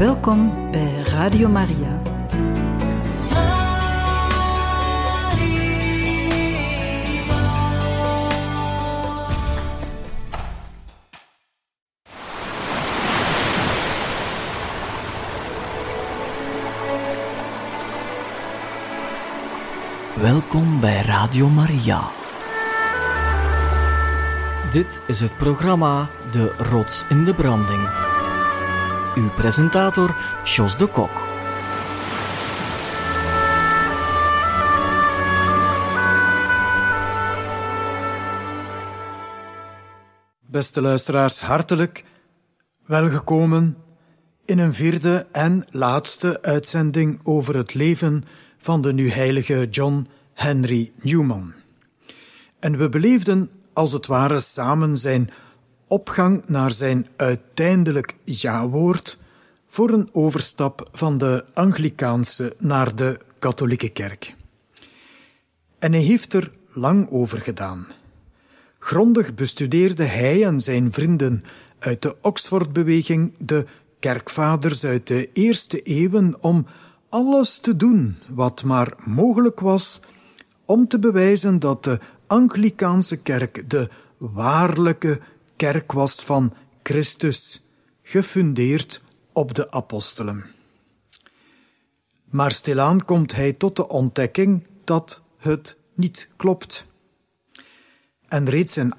Welkom bij Radio Maria. Welkom bij Radio Maria. Dit is het programma De Rots in de Branding. Uw presentator, Jos de Kok. Beste luisteraars, hartelijk welgekomen in een vierde en laatste uitzending over het leven van de nu heilige John Henry Newman. En we beleefden als het ware samen zijn opgang naar zijn uiteindelijk ja-woord voor een overstap van de Anglikaanse naar de katholieke kerk. En hij heeft er lang over gedaan. Grondig bestudeerde hij en zijn vrienden uit de Oxford-beweging de kerkvaders uit de eerste eeuwen om alles te doen wat maar mogelijk was om te bewijzen dat de Anglikaanse kerk de waarlijke kerk was van Christus, gefundeerd op de apostelen. Maar stilaan komt hij tot de ontdekking dat het niet klopt. En reeds in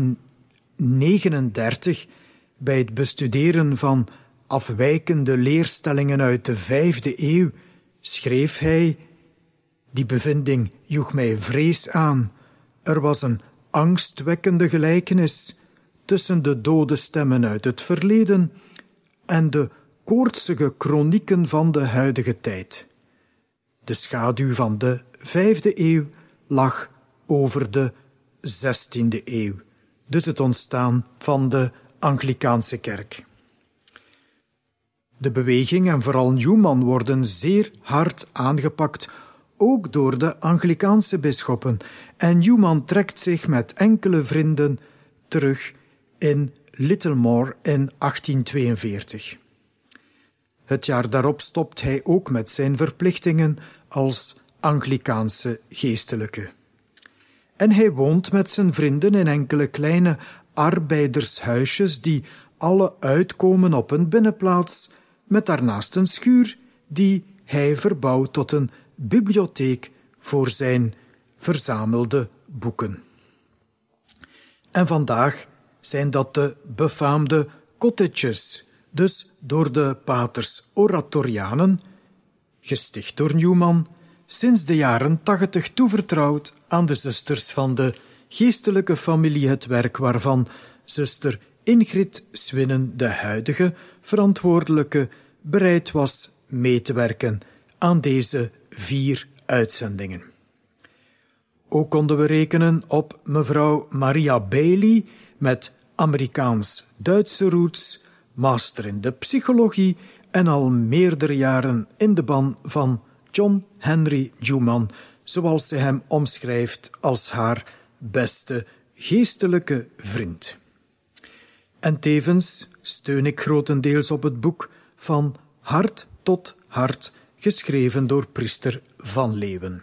1839, bij het bestuderen van afwijkende leerstellingen uit de 5e eeuw, schreef hij: die bevinding joeg mij vrees aan. Er was een angstwekkende gelijkenis tussen de dode stemmen uit het verleden en de koortsige kronieken van de huidige tijd. De schaduw van de 5e eeuw lag over de 16e eeuw, dus het ontstaan van de Anglikaanse kerk. De beweging en vooral Newman worden zeer hard aangepakt, ook door de Anglikaanse bisschoppen, en Newman trekt zich met enkele vrienden terug in Littlemore in 1842. Het jaar daarop stopt hij ook met zijn verplichtingen als Anglikaanse geestelijke. En hij woont met zijn vrienden in enkele kleine arbeidershuisjes die alle uitkomen op een binnenplaats, met daarnaast een schuur die hij verbouwt tot een bibliotheek voor zijn verzamelde boeken. En vandaag zijn dat de befaamde cottages, dus door de paters Oratorianen, gesticht door Newman, sinds de jaren 80 toevertrouwd aan de zusters van de geestelijke familie, het werk waarvan zuster Ingrid Swinnen, de huidige verantwoordelijke, bereid was mee te werken aan deze 4 uitzendingen. Ook konden we rekenen op mevrouw Maria Bailey met Amerikaans-Duitse roots, master in de psychologie en al meerdere jaren in de ban van John Henry Newman, zoals ze hem omschrijft als haar beste geestelijke vriend. En tevens steun ik grotendeels op het boek Van Hart tot Hart, geschreven door priester Van Leeuwen.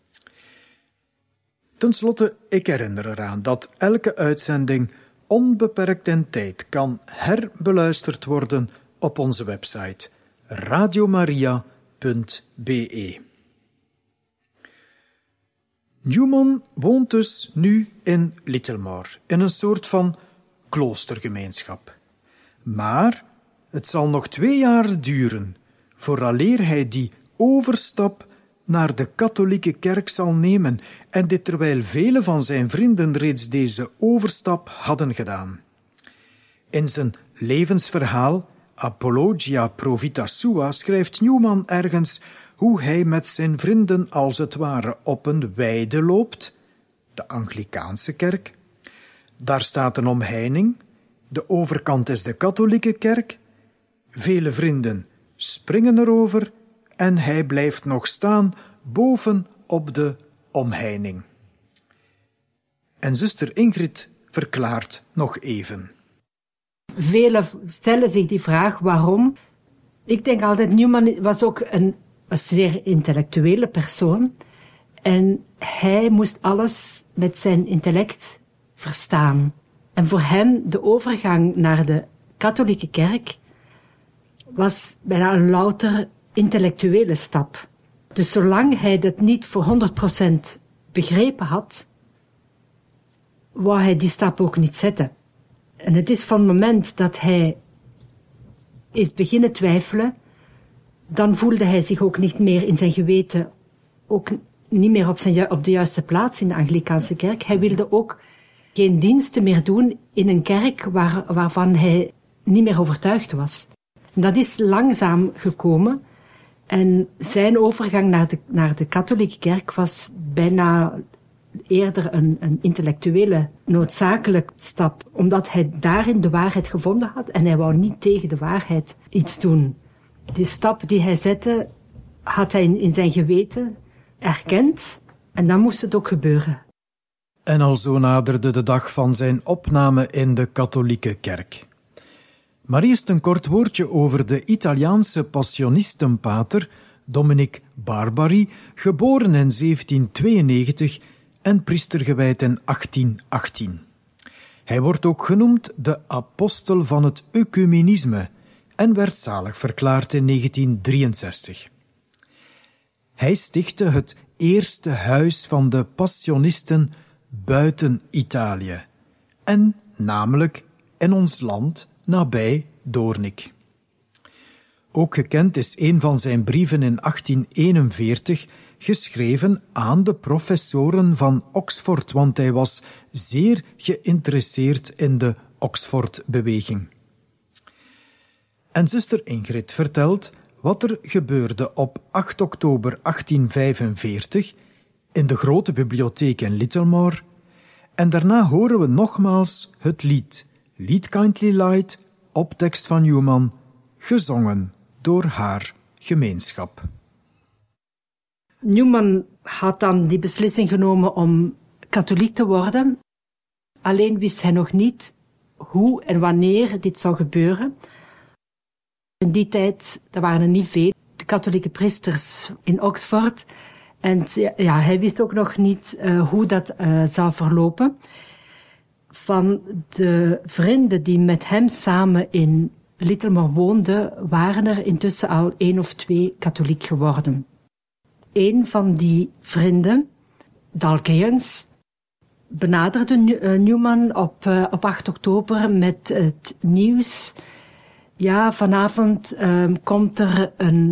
Ten slotte, ik herinner eraan dat elke uitzending onbeperkt in tijd kan herbeluisterd worden op onze website radiomaria.be. Newman woont dus nu in Littlemore, in een soort van kloostergemeenschap. Maar het zal nog 2 jaar duren vooraleer hij die overstap naar de katholieke kerk zal nemen, en dit terwijl vele van zijn vrienden reeds deze overstap hadden gedaan. In zijn levensverhaal Apologia pro vita sua schrijft Newman ergens hoe hij met zijn vrienden als het ware op een weide loopt, de Anglikaanse kerk. Daar staat een omheining, de overkant is de katholieke kerk. Vele vrienden springen erover en hij blijft nog staan boven op de omheining. En zuster Ingrid verklaart nog even. Velen stellen zich die vraag waarom Ik denk altijd, Newman was ook een zeer intellectuele persoon. En hij moest alles met zijn intellect verstaan. En voor hem, de overgang naar de katholieke kerk was bijna een louter intellectuele stap. Dus zolang hij dat niet voor 100% begrepen had, wou hij die stap ook niet zetten. En het is van het moment dat hij is beginnen twijfelen, dan voelde hij zich ook niet meer in zijn geweten, ook niet meer op de juiste plaats in de Anglikaanse kerk. Hij wilde ook geen diensten meer doen in een kerk waarvan hij niet meer overtuigd was. En dat is langzaam gekomen. En zijn overgang naar de katholieke kerk was bijna eerder een intellectuele noodzakelijke stap, omdat hij daarin de waarheid gevonden had en hij wou niet tegen de waarheid iets doen. Die stap die hij zette, had hij in zijn geweten erkend en dan moest het ook gebeuren. En alzo naderde de dag van zijn opname in de katholieke kerk. Maar eerst een kort woordje over de Italiaanse passionistenpater Dominic Barbari, geboren in 1792 en priester gewijd in 1818. Hij wordt ook genoemd de apostel van het ecumenisme en werd zalig verklaard in 1963. Hij stichtte het eerste huis van de passionisten buiten Italië, en namelijk in ons land nabij Doornik. Ook gekend is een van zijn brieven in 1841, geschreven aan de professoren van Oxford, want hij was zeer geïnteresseerd in de Oxford-beweging. En zuster Ingrid vertelt wat er gebeurde op 8 oktober 1845 in de grote bibliotheek in Littlemore, en daarna horen we nogmaals het lied Lead Kindly Light op tekst van Newman, gezongen door haar gemeenschap. Newman had dan die beslissing genomen om katholiek te worden. Alleen wist hij nog niet hoe en wanneer dit zou gebeuren. In die tijd, er waren er niet veel, de katholieke priesters in Oxford. En ja, hij wist ook nog niet hoe dat zou verlopen. Van de vrienden die met hem samen in Littlemore woonden, waren er intussen al 1 of 2 katholiek geworden. Een van die vrienden, Dalkeyans, benaderde Newman op 8 oktober met het nieuws. Ja, vanavond komt er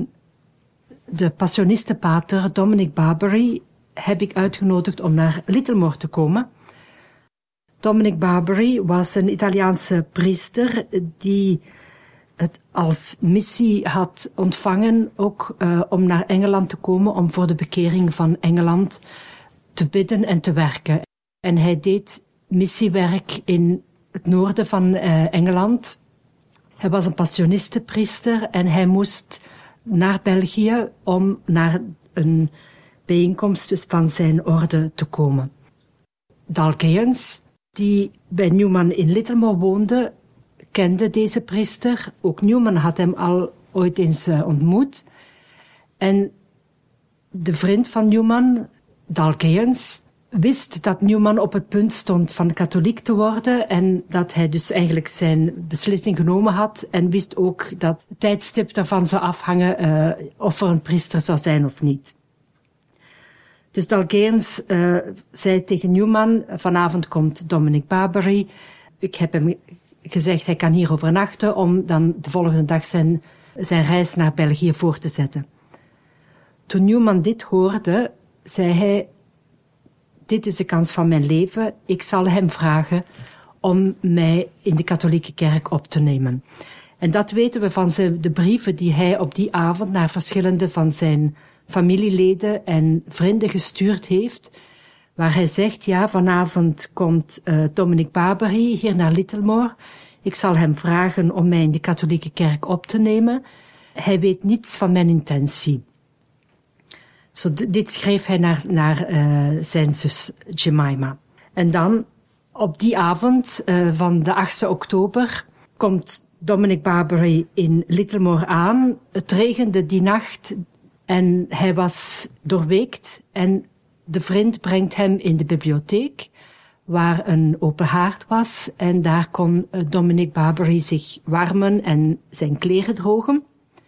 de passionistenpater Dominic Barbari, heb ik uitgenodigd om naar Littlemore te komen. Dominic Barbari was een Italiaanse priester die het als missie had ontvangen ook om naar Engeland te komen, om voor de bekering van Engeland te bidden en te werken. En hij deed missiewerk in het noorden van Engeland. Hij was een passionistenpriester en hij moest naar België om naar een bijeenkomst dus van zijn orde te komen. Dalkeyans, die bij Newman in Littlemore woonde, kende deze priester. Ook Newman had hem al ooit eens ontmoet. En de vriend van Newman, Dalkeyans, wist dat Newman op het punt stond van katholiek te worden en dat hij dus eigenlijk zijn beslissing genomen had en wist ook dat het tijdstip daarvan zou afhangen of er een priester zou zijn of niet. Dus Dalkeyans zei tegen Newman, vanavond komt Dominic Barbari. Ik heb hem gezegd, hij kan hier overnachten om dan de volgende dag zijn reis naar België voor te zetten. Toen Newman dit hoorde, zei hij, dit is de kans van mijn leven. Ik zal hem vragen om mij in de katholieke kerk op te nemen. En dat weten we van de brieven die hij op die avond naar verschillende van zijn familieleden en vrienden gestuurd heeft, waar hij zegt, ja, vanavond komt Dominic Barbari hier naar Littlemore. Ik zal hem vragen om mij in de katholieke kerk op te nemen. Hij weet niets van mijn intentie. Dit schreef hij naar zijn zus Jemima. En dan, op die avond van de 8e oktober, komt Dominic Barbary in Littlemore aan. Het regende die nacht en hij was doorweekt en de vriend brengt hem in de bibliotheek waar een open haard was en daar kon Dominic Barbary zich warmen en zijn kleren drogen.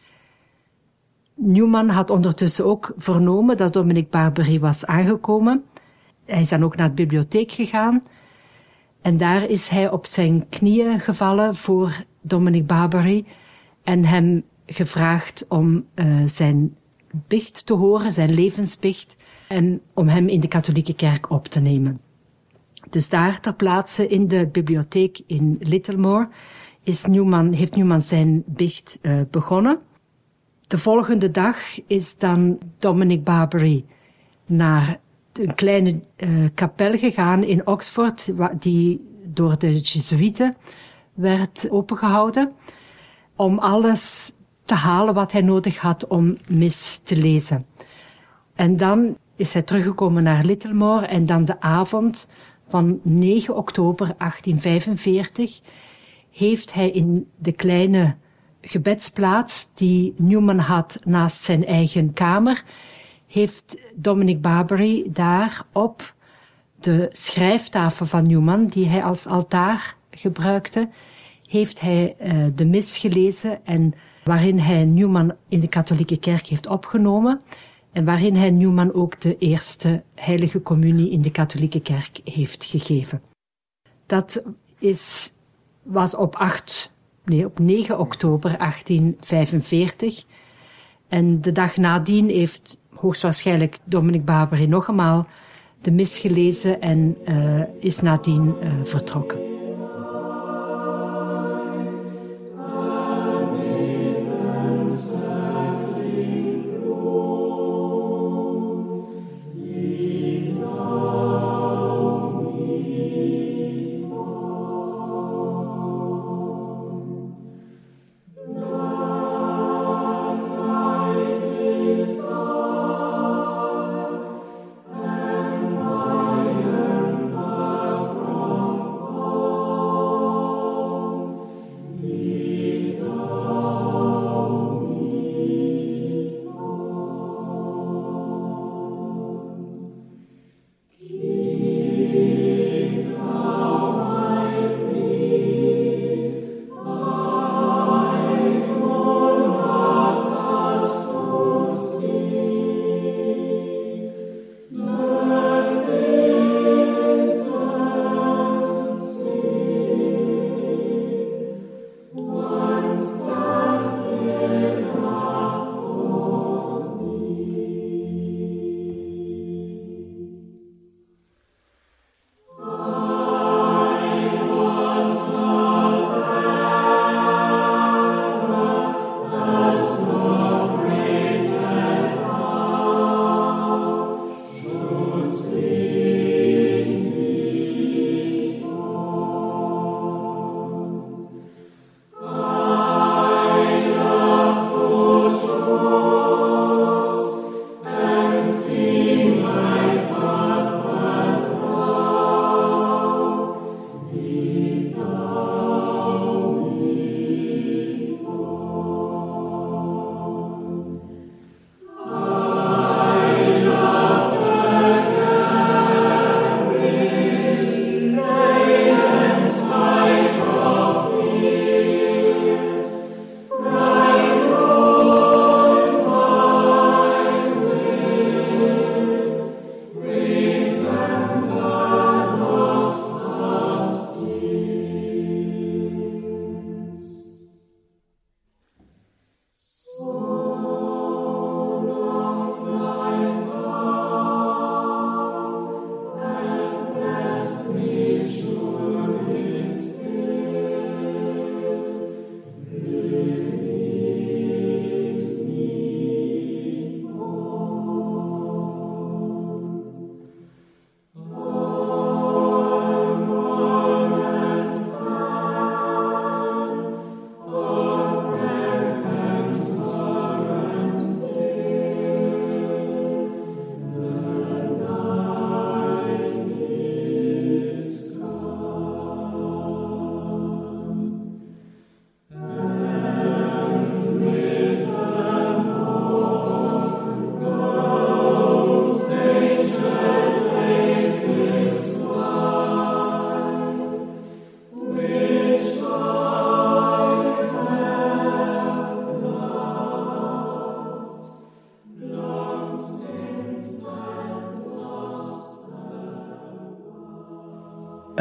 Newman had ondertussen ook vernomen dat Dominic Barbary was aangekomen. Hij is dan ook naar de bibliotheek gegaan en daar is hij op zijn knieën gevallen voor Dominic Barbary en hem gevraagd om zijn biecht te horen, zijn levensbiecht, en om hem in de katholieke kerk op te nemen. Dus daar ter plaatse in de bibliotheek in Littlemore heeft Newman zijn biecht begonnen. De volgende dag is dan Dominic Barbary naar een kleine kapel gegaan in Oxford, die door de Jezuïeten werd opengehouden, om alles te halen wat hij nodig had om mis te lezen. En dan is hij teruggekomen naar Littlemore en dan de avond van 9 oktober 1845 heeft hij in de kleine gebedsplaats die Newman had naast zijn eigen kamer, heeft Dominic Barbary daar op de schrijftafel van Newman, die hij als altaar gebruikte, heeft hij de mis gelezen en waarin hij Newman in de katholieke kerk heeft opgenomen en waarin hij Newman ook de eerste heilige communie in de katholieke kerk heeft gegeven. Dat was op 9 oktober 1845 en de dag nadien heeft hoogstwaarschijnlijk Dominic Barbary nog eenmaal de mis gelezen en is nadien vertrokken.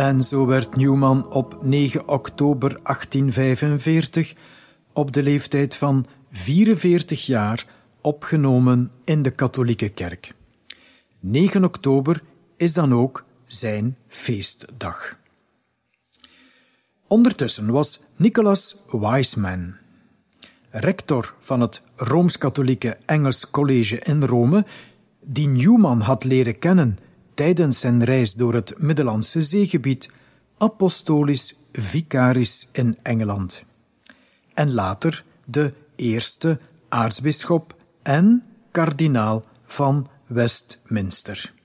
En zo werd Newman op 9 oktober 1845, op de leeftijd van 44 jaar, opgenomen in de katholieke kerk. 9 oktober is dan ook zijn feestdag. Ondertussen was Nicholas Wiseman, rector van het Rooms-Katholieke Engels College in Rome, die Newman had leren kennen tijdens zijn reis door het Middellandse Zeegebied, apostolisch vicaris in Engeland. En later de eerste aartsbisschop en kardinaal van Westminster.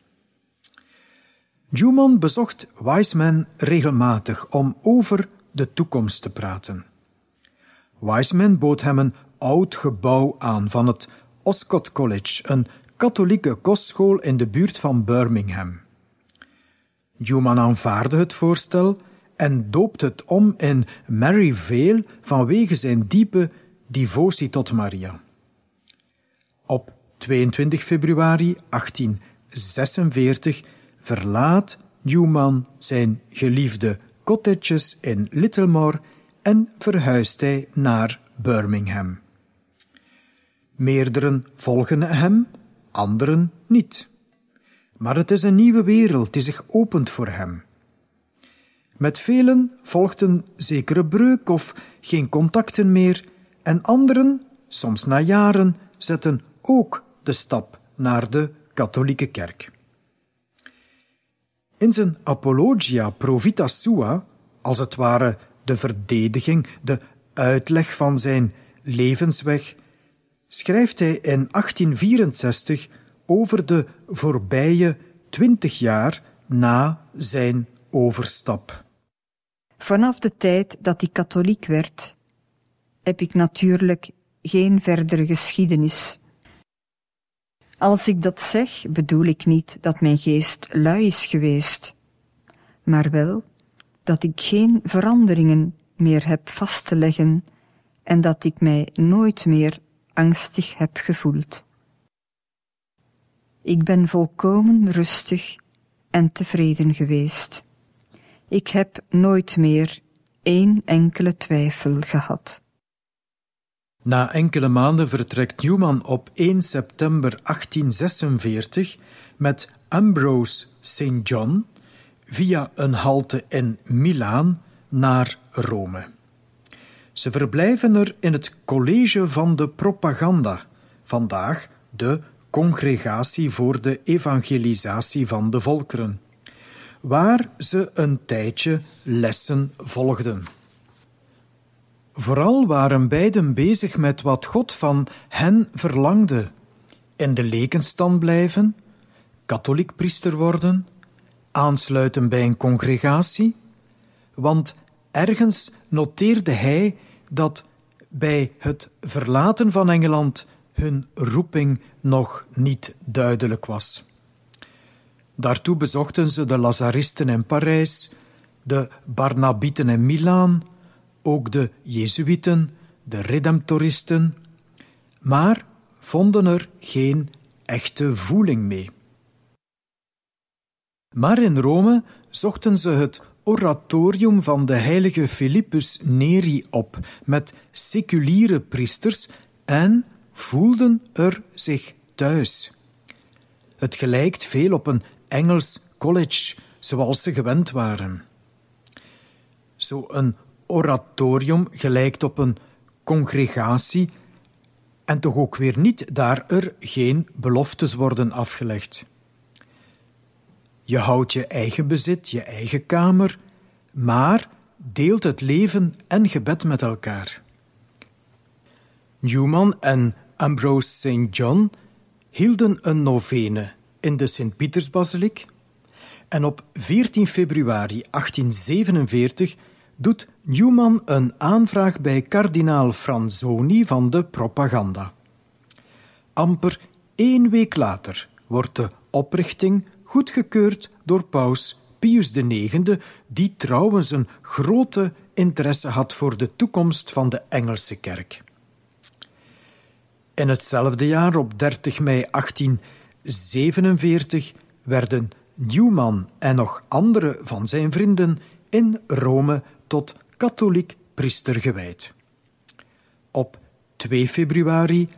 Newman bezocht Wiseman regelmatig om over de toekomst te praten. Wiseman bood hem een oud gebouw aan van het Oscott College, een katholieke kostschool in de buurt van Birmingham. Newman aanvaardde het voorstel en doopte het om in Maryvale vanwege zijn diepe devotie tot Maria. Op 22 februari 1846 verlaat Newman zijn geliefde cottages in Littlemore en verhuist hij naar Birmingham. Meerderen volgen hem, anderen niet. Maar het is een nieuwe wereld die zich opent voor hem. Met velen volgt een zekere breuk of geen contacten meer, en anderen, soms na jaren, zetten ook de stap naar de katholieke kerk. In zijn Apologia Pro Vita Sua, als het ware de verdediging, de uitleg van zijn levensweg, schrijft hij in 1864 over de voorbije 20 jaar na zijn overstap. Vanaf de tijd dat ik katholiek werd, heb ik natuurlijk geen verdere geschiedenis. Als ik dat zeg, bedoel ik niet dat mijn geest lui is geweest, maar wel dat ik geen veranderingen meer heb vast te leggen en dat ik mij nooit meer angstig heb gevoeld. Ik ben volkomen rustig en tevreden geweest. Ik heb nooit meer één enkele twijfel gehad. Na enkele maanden vertrekt Newman op 1 september 1846 met Ambrose St. John via een halte in Milaan naar Rome. Ze verblijven er in het College van de Propaganda, vandaag de Congregatie voor de Evangelisatie van de Volkeren, waar ze een tijdje lessen volgden. Vooral waren beiden bezig met wat God van hen verlangde: in de lekenstand blijven, katholiek priester worden, aansluiten bij een congregatie, want ergens noteerde hij dat bij het verlaten van Engeland hun roeping nog niet duidelijk was. Daartoe bezochten ze de Lazaristen in Parijs, de Barnabieten in Milaan, ook de Jezuïeten, de Redemptoristen, maar vonden er geen echte voeling mee. Maar in Rome zochten ze het oratorium van de heilige Philippus Neri op met seculiere priesters en voelden er zich thuis. Het gelijkt veel op een Engels college, zoals ze gewend waren. Zo'n oratorium gelijkt op een congregatie en toch ook weer niet, daar er geen beloftes worden afgelegd. Je houdt je eigen bezit, je eigen kamer, maar deelt het leven en gebed met elkaar. Newman en Ambrose St. John hielden een novene in de Sint-Pietersbasiliek en op 14 februari 1847 doet Newman een aanvraag bij kardinaal Franzoni van de Propaganda. Amper 1 week later wordt de oprichting goedgekeurd door paus Pius IX, die trouwens een grote interesse had voor de toekomst van de Engelse kerk. In hetzelfde jaar, op 30 mei 1847, werden Newman en nog andere van zijn vrienden in Rome tot katholiek priester gewijd. Op 2 februari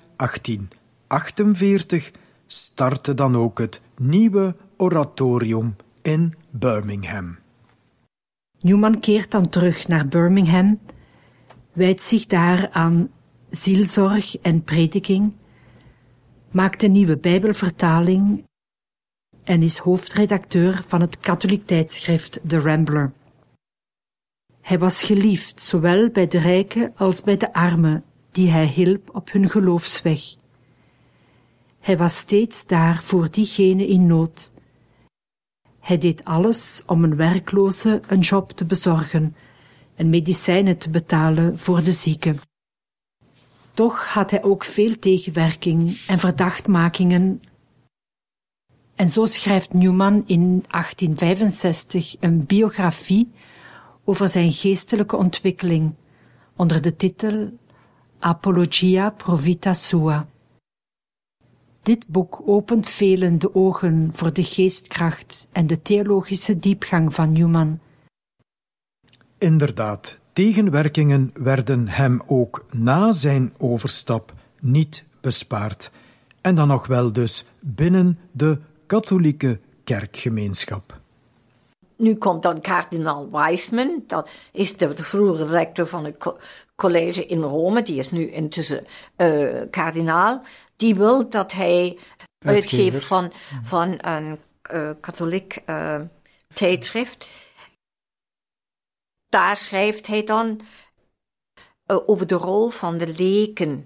1848 startte dan ook het nieuwe oratorium in Birmingham. Newman keert dan terug naar Birmingham, wijdt zich daar aan zielzorg en prediking, maakt een nieuwe Bijbelvertaling en is hoofdredacteur van het katholiek tijdschrift The Rambler. Hij was geliefd, zowel bij de rijken als bij de armen, die hij hielp op hun geloofsweg. Hij was steeds daar voor diegenen in nood. Hij deed alles om een werkloze een job te bezorgen en medicijnen te betalen voor de zieken. Toch had hij ook veel tegenwerking en verdachtmakingen. En zo schrijft Newman in 1865 een biografie over zijn geestelijke ontwikkeling onder de titel Apologia pro vita sua. Dit boek opent velen de ogen voor de geestkracht en de theologische diepgang van Newman. Inderdaad, tegenwerkingen werden hem ook na zijn overstap niet bespaard. En dan nog wel dus binnen de katholieke kerkgemeenschap. Nu komt dan kardinaal Wiseman, dat is de vroegere rector van het college in Rome, die is nu intussen kardinaal. Die wil dat hij uitgever van een katholiek tijdschrift. Daar schrijft hij dan over de rol van de leken.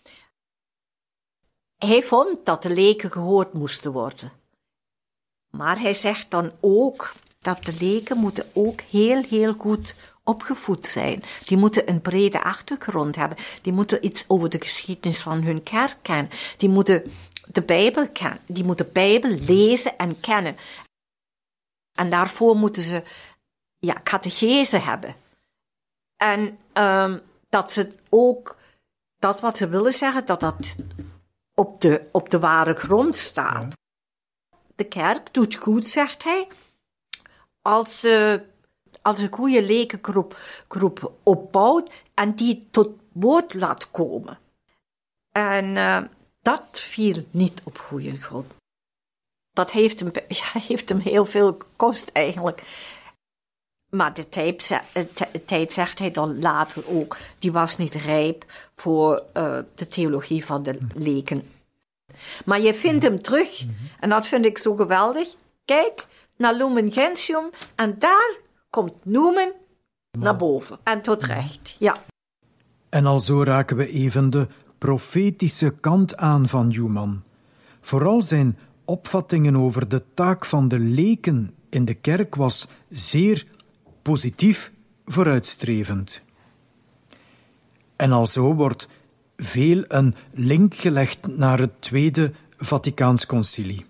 Hij vond dat de leken gehoord moesten worden. Maar hij zegt dan ook dat de leken moeten ook heel goed opgevoed zijn. Die moeten een brede achtergrond hebben. Die moeten iets over de geschiedenis van hun kerk kennen. Die moeten de Bijbel kennen. Die moeten de Bijbel lezen en kennen. En daarvoor moeten ze catechese hebben. En dat ze ook, dat wat ze willen zeggen, dat op de ware grond staat. Ja. De kerk doet goed, zegt hij, als een goede lekengroep opbouwt en die tot woord laat komen. En dat viel niet op goede grond. Dat heeft hem heel veel gekost eigenlijk. Maar de tijd, zegt hij dan later ook, die was niet rijp voor de theologie van de leken. Maar je vindt hem terug, en dat vind ik zo geweldig. Kijk naar Lumen Gentium, en daar komt Newman naar boven. En tot recht, ja. En alzo raken we even de profetische kant aan van Newman. Vooral zijn opvattingen over de taak van de leken in de kerk was zeer positief vooruitstrevend. En alzo wordt veel een link gelegd naar het Tweede Vaticaans Concilie.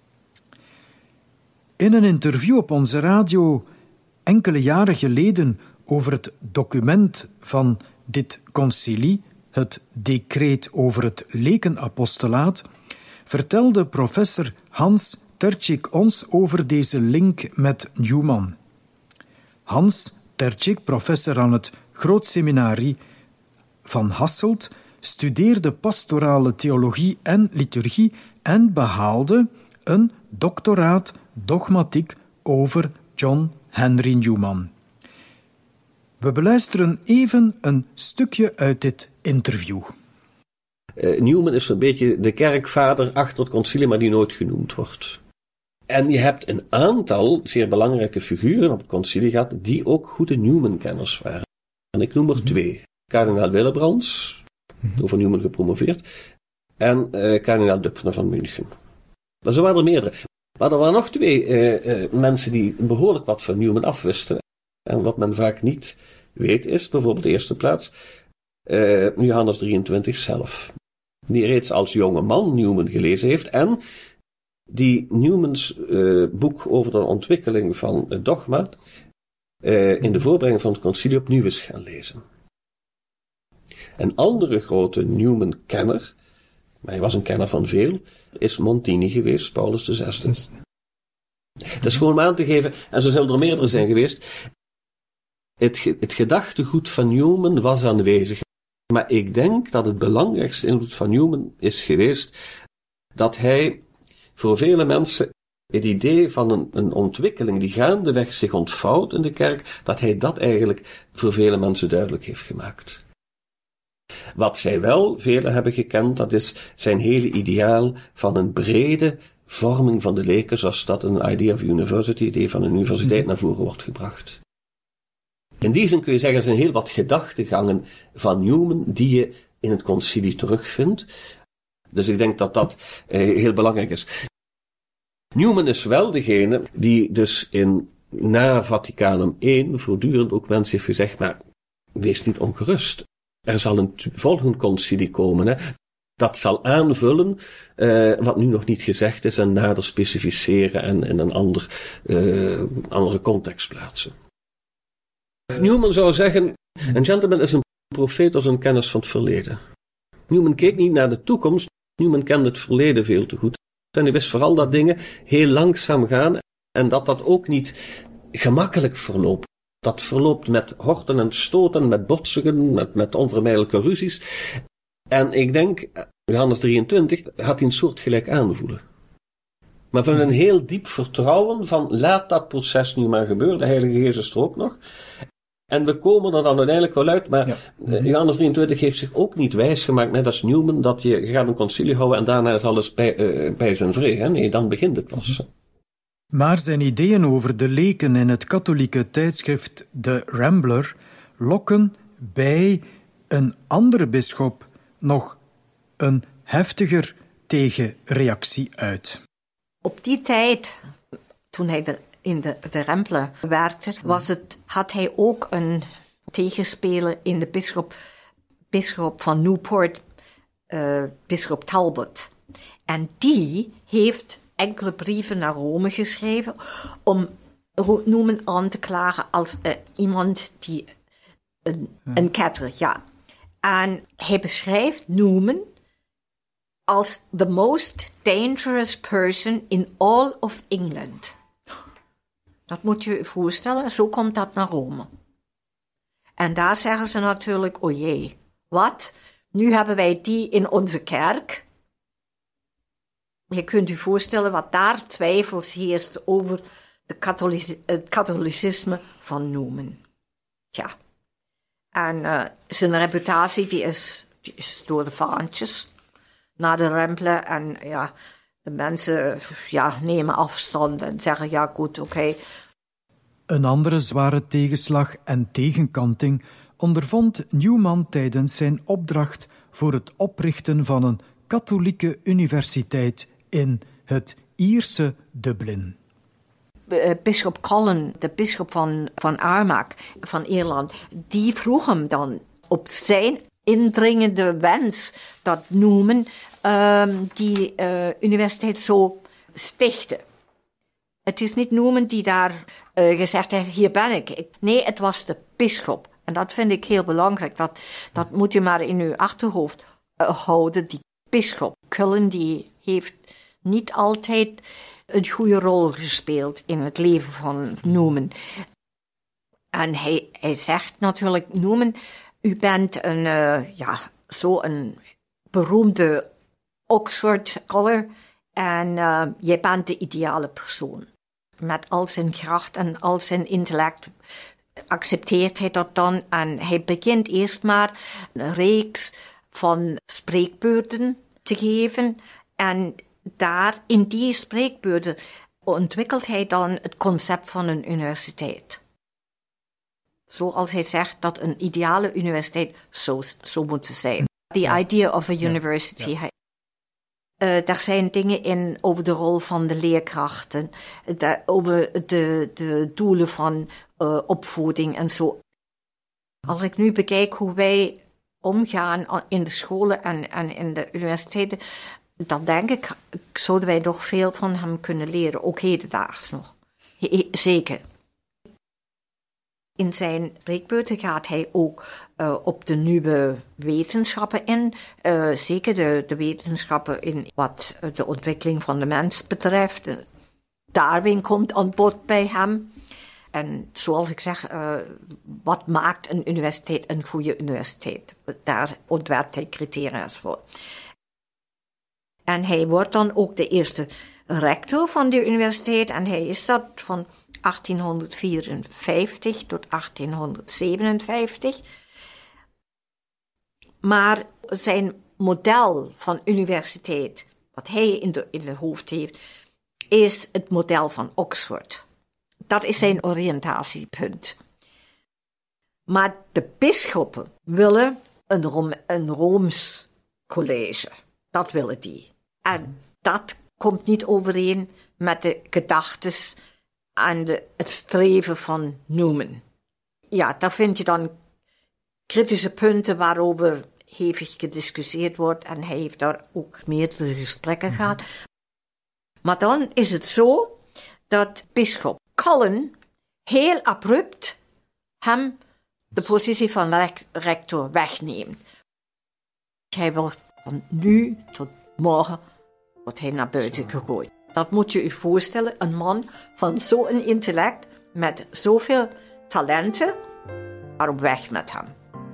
In een interview op onze radio enkele jaren geleden over het document van dit concilie, het decreet over het lekenapostolaat, vertelde professor Hans Tertschik ons over deze link met Newman. Hans Tertschik, professor aan het Grootseminarie van Hasselt, studeerde pastorale theologie en liturgie en behaalde een doctoraat dogmatiek over John Henry Newman. We beluisteren even een stukje uit dit interview. Newman is een beetje de kerkvader achter het concilie, maar die nooit genoemd wordt. En je hebt een aantal zeer belangrijke figuren op het concilie gehad, die ook goede Newman-kenners waren. En ik noem er 2. Kardinaal Willebrands, over Newman gepromoveerd, en kardinaal Dupfner van München. Maar zo waren er meerdere. Maar er waren nog 2 mensen die behoorlijk wat van Newman afwisten. En wat men vaak niet weet is, bijvoorbeeld de eerste plaats, Johannes 23 zelf. Die reeds als jonge man Newman gelezen heeft en die Newmans boek over de ontwikkeling van het dogma in de voorbereiding van het concilie opnieuw is gaan lezen. Een andere grote Newman-kenner, maar hij was een kenner van veel, is Montini geweest, Paulus VI. Dat is gewoon om aan te geven, en zo zullen er meerdere zijn geweest. Het gedachtegoed van Newman was aanwezig. Maar ik denk dat het belangrijkste invloed van Newman is geweest dat hij voor vele mensen het idee van een ontwikkeling die gaandeweg zich ontvouwt in de kerk, dat hij dat eigenlijk voor vele mensen duidelijk heeft gemaakt. Wat zij wel, velen hebben gekend, dat is zijn hele ideaal van een brede vorming van de leken, zoals dat een idea of university, idee van een universiteit, naar voren wordt gebracht. In die zin kun je zeggen, er zijn heel wat gedachtegangen van Newman die je in het concilie terugvindt. Dus ik denk dat dat heel belangrijk is. Newman is wel degene die dus na Vaticanum I voortdurend ook mensen heeft gezegd, maar wees niet ongerust. Er zal een volgend concilie komen, hè. Dat zal aanvullen wat nu nog niet gezegd is en nader specificeren en in een andere context plaatsen. Newman zou zeggen, een gentleman is een profeet als een kennis van het verleden. Newman keek niet naar de toekomst, Newman kende het verleden veel te goed. En hij wist vooral dat dingen heel langzaam gaan en dat ook niet gemakkelijk verloopt. Dat verloopt met horten en stoten, met botsingen, met onvermijdelijke ruzies. En ik denk, Johannes 23 had hij een soortgelijk aanvoelen. Maar van een heel diep vertrouwen van, laat dat proces nu maar gebeuren, de Heilige Geest is er ook nog. En we komen er dan uiteindelijk wel uit, maar Johannes 23 heeft zich ook niet wijsgemaakt, net als Newman, dat je gaat een concilie houden en daarna is alles bij zijn vrede. Hè? Nee, dan begint het pas. Maar zijn ideeën over de leken in het katholieke tijdschrift The Rambler lokken bij een andere bisschop nog een heftiger tegenreactie uit. Op die tijd, toen hij in de Rambler werkte, had hij ook een tegenspeler in de bisschop van Newport, bisschop Talbot. En die heeft enkele brieven naar Rome geschreven om Newman aan te klagen als iemand die een ketter, ja. En hij beschrijft Newman als the most dangerous person in all of England. Dat moet je je voorstellen, zo komt dat naar Rome. En daar zeggen ze natuurlijk, o jee, wat? Nu hebben wij die in onze kerk. Je kunt u voorstellen wat daar twijfels heerst over het katholicisme van Newman. Tja. En zijn reputatie die is door de vaantjes naar de Rambler. En ja, de mensen nemen afstand en zeggen ja goed, oké. Een andere zware tegenslag en tegenkanting ondervond Newman tijdens zijn opdracht voor het oprichten van een katholieke universiteit in het Ierse Dublin. Bisschop Cullen, de bisschop van Armagh, van Ierland, die vroeg hem dan op zijn indringende wens dat Newman die universiteit zo stichtte. Het is niet Newman die daar gezegd heeft, hier ben ik. Nee, het was de bisschop. En dat vind ik heel belangrijk. Dat moet je maar in uw achterhoofd houden. Die bisschop Cullen, die heeft niet altijd een goede rol gespeeld in het leven van Newman. En hij zegt natuurlijk, Newman, u bent zo'n beroemde Oxford scholar en jij bent de ideale persoon. Met al zijn kracht en al zijn intellect accepteert hij dat dan en hij begint eerst maar een reeks van spreekbeurten te geven en daar in die spreekbeurten ontwikkelt hij dan het concept van een universiteit. Zoals hij zegt dat een ideale universiteit zo moet zijn. The idea of a university. Ja. Daar zijn dingen in over de rol van de leerkrachten, over de doelen van opvoeding en zo. Als ik nu bekijk hoe wij omgaan in de scholen en in de universiteiten, dan denk ik, zouden wij nog veel van hem kunnen leren, ook hedendaags nog. Zeker. In zijn spreekbeurten gaat hij ook op de nieuwe wetenschappen in. Zeker de wetenschappen in wat de ontwikkeling van de mens betreft. Darwin komt aan bod bij hem. En zoals ik zeg, wat maakt een universiteit een goede universiteit? Daar ontwerpt hij criteria's voor. En hij wordt dan ook de eerste rector van de universiteit. En hij is dat van 1854 tot 1857. Maar zijn model van universiteit, wat hij in de hoofd heeft, is het model van Oxford. Dat is zijn oriëntatiepunt. Maar de bisschoppen willen een Rooms college. Dat willen die. En dat komt niet overeen met de gedachtes en het streven van Newman. Ja, daar vind je dan kritische punten waarover hevig gediscussieerd wordt. En hij heeft daar ook meerdere gesprekken gehad. Maar dan is het zo dat bisschop Cullen heel abrupt hem de positie van rector wegneemt. Hij wordt van nu tot morgen wordt hij naar buiten gegooid. Dat moet je je voorstellen, een man van zo'n intellect, met zoveel talenten, waarom weg met hem?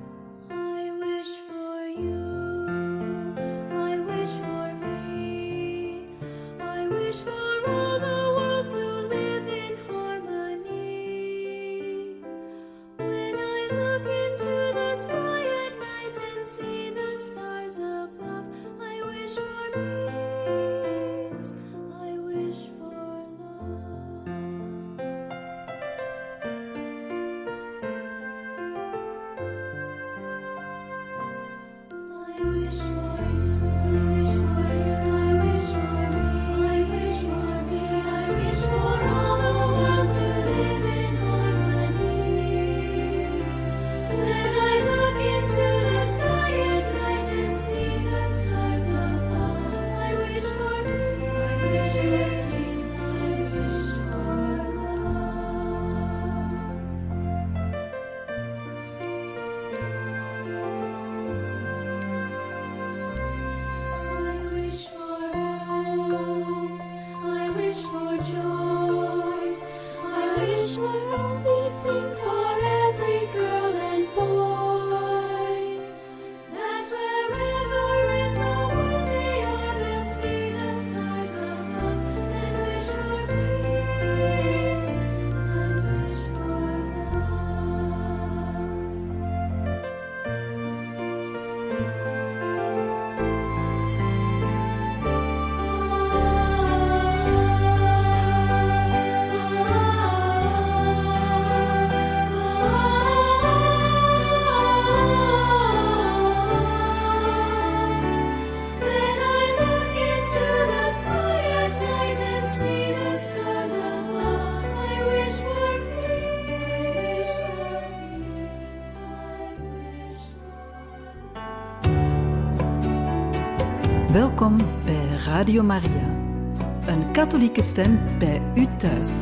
Welkom bij Radio Maria, een katholieke stem bij u thuis.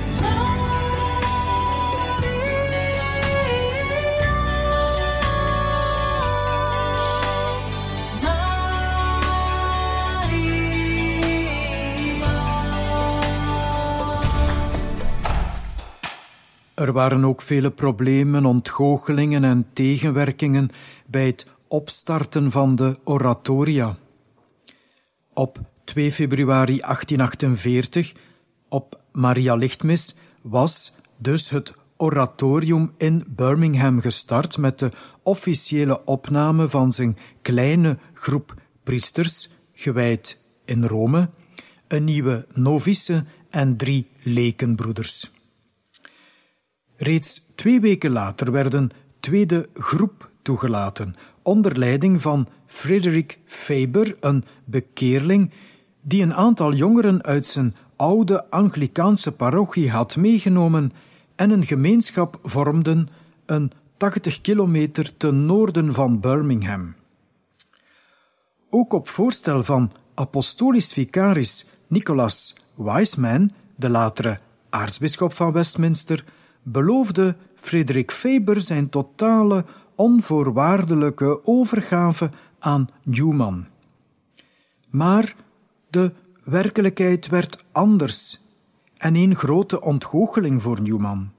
Er waren ook vele problemen, ontgoochelingen en tegenwerkingen bij het opstarten van de oratoria. Op 2 februari 1848, op Maria Lichtmis, was dus het oratorium in Birmingham gestart met de officiële opname van zijn kleine groep priesters, gewijd in Rome, een nieuwe novice en 3 lekenbroeders. Reeds 2 weken later werd een tweede groep toegelaten, onder leiding van Frederick Faber, een bekeerling die een aantal jongeren uit zijn oude Anglikaanse parochie had meegenomen en een gemeenschap vormden een 80 kilometer ten noorden van Birmingham. Ook op voorstel van apostolisch vicaris Nicholas Wiseman, de latere aartsbisschop van Westminster, beloofde Frederick Faber zijn totale, onvoorwaardelijke overgave aan Newman. Maar de werkelijkheid werd anders. en een grote ontgoocheling voor Newman.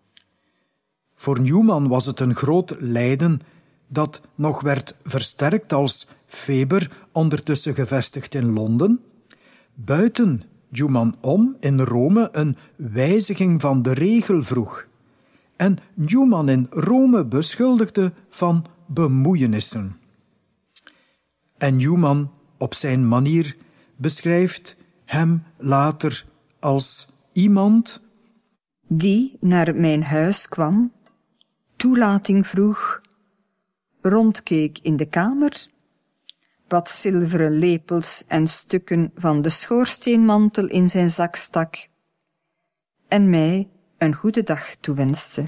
Voor Newman was het een groot lijden dat nog werd versterkt als Weber, ondertussen gevestigd in Londen, buiten Newman om in Rome een wijziging van de regel vroeg en Newman in Rome beschuldigde van bemoeienissen. En Newman op zijn manier beschrijft hem later als iemand die naar mijn huis kwam, toelating vroeg, rondkeek in de kamer, wat zilveren lepels en stukken van de schoorsteenmantel in zijn zak stak en mij een goede dag toewenste.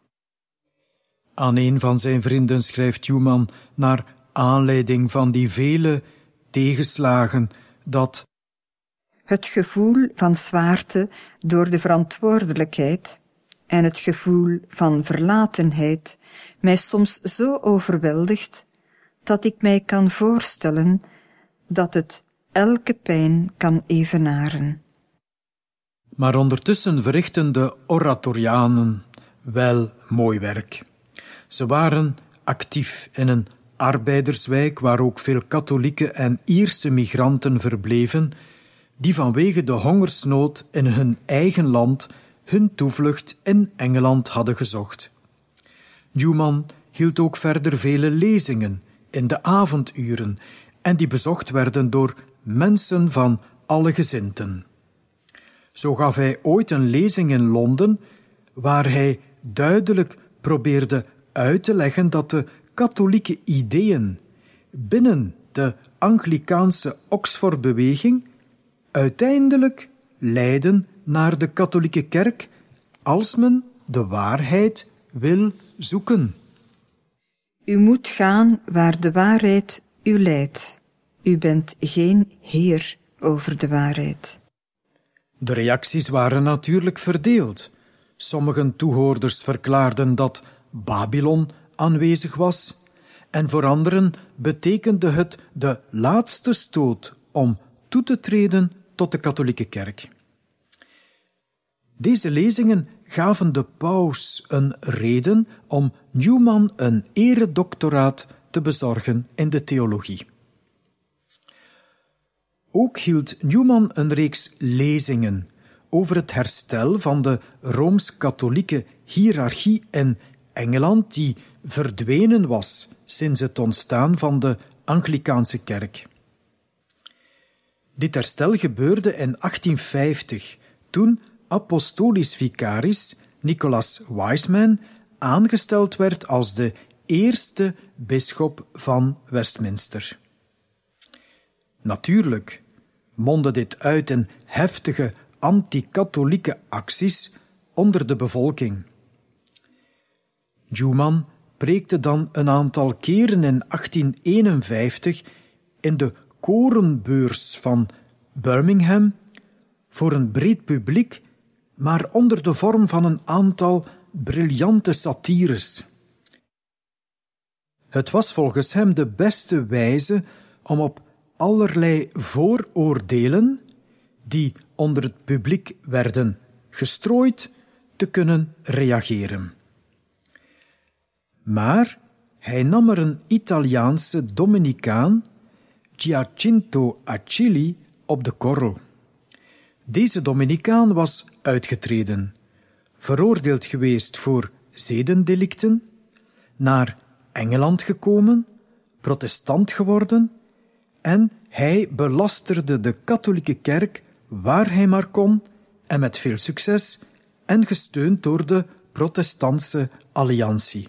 Aan een van zijn vrienden schrijft Newman naar aanleiding van die vele tegenslagen dat het gevoel van zwaarte door de verantwoordelijkheid en het gevoel van verlatenheid mij soms zo overweldigt dat ik mij kan voorstellen dat het elke pijn kan evenaren. Maar ondertussen verrichten de oratorianen wel mooi werk. Ze waren actief in een arbeiderswijk waar ook veel katholieke en Ierse migranten verbleven, die vanwege de hongersnood in hun eigen land hun toevlucht in Engeland hadden gezocht. Newman hield ook verder vele lezingen in de avonduren en die bezocht werden door mensen van alle gezindten. Zo gaf hij ooit een lezing in Londen waar hij duidelijk probeerde uit te leggen dat de katholieke ideeën binnen de Anglikaanse Oxford-beweging uiteindelijk leiden naar de katholieke kerk als men de waarheid wil zoeken. U moet gaan waar de waarheid u leidt. U bent geen heer over de waarheid. De reacties waren natuurlijk verdeeld. Sommige toehoorders verklaarden dat Babylon aanwezig was, en voor anderen betekende het de laatste stoot om toe te treden tot de katholieke kerk. Deze lezingen gaven de paus een reden om Newman een eredoctoraat te bezorgen in de theologie. Ook hield Newman een reeks lezingen over het herstel van de rooms-katholieke hiërarchie in Engeland, die verdwenen was sinds het ontstaan van de Anglikaanse kerk. Dit herstel gebeurde in 1850, toen apostolisch vicaris Nicholas Wiseman aangesteld werd als de eerste bisschop van Westminster. Natuurlijk mondde dit uit in heftige anti-katholieke acties onder de bevolking. Newman preekte dan een aantal keren in 1851 in de korenbeurs van Birmingham voor een breed publiek, maar onder de vorm van een aantal briljante satires. Het was volgens hem de beste wijze om op allerlei vooroordelen, die onder het publiek werden gestrooid, te kunnen reageren. Maar hij nam er een Italiaanse Dominicaan, Giacinto Achilli, op de korrel. Deze Dominicaan was uitgetreden, veroordeeld geweest voor zedendelicten, naar Engeland gekomen, protestant geworden, en hij belasterde de katholieke kerk waar hij maar kon en met veel succes en gesteund door de protestantse alliantie.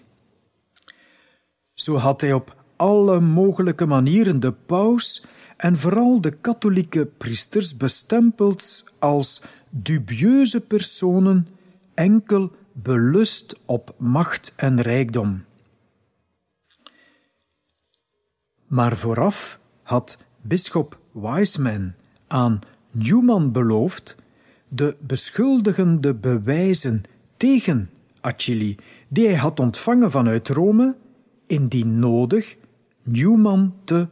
Zo had hij op alle mogelijke manieren de paus en vooral de katholieke priesters bestempeld als dubieuze personen, enkel belust op macht en rijkdom. Maar vooraf had bisschop Wiseman aan Newman beloofd de beschuldigende bewijzen tegen Achilli, die hij had ontvangen vanuit Rome, indien nodig, Newman te